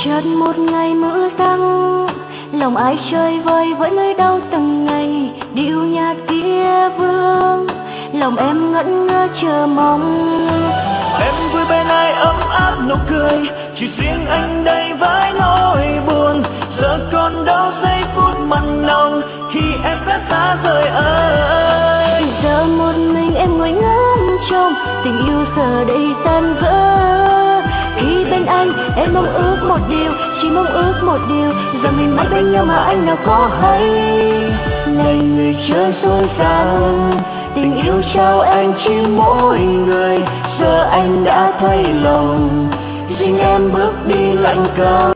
chợt một ngày mưa giăng, lòng ai chơi vơi với nỗi đau từng ngày. Điệu nhạc kia vương, lòng em ngẩn ngơ chờ mong. Em vui bên ai ấm áp nụ cười, chỉ riêng anh đây với nỗi buồn. Giờ còn đâu giây phút mặn nồng khi em đã xa rời ơi. Giờ một mình em ngồi ngắm trông tình yêu giờ đây tan vỡ. Khi bên anh em mong ước một điều, chỉ mong ước một điều, giờ mình mãi bên nhau mà anh nào có hay. Này người chơi dối gian, tình yêu trao anh chỉ mỗi người. Giờ anh đã thay lòng, riêng em bước đi lạnh câm.